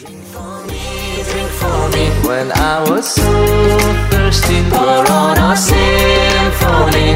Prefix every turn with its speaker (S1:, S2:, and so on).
S1: Drink for me when I was so thirsty. Pour on a symphony.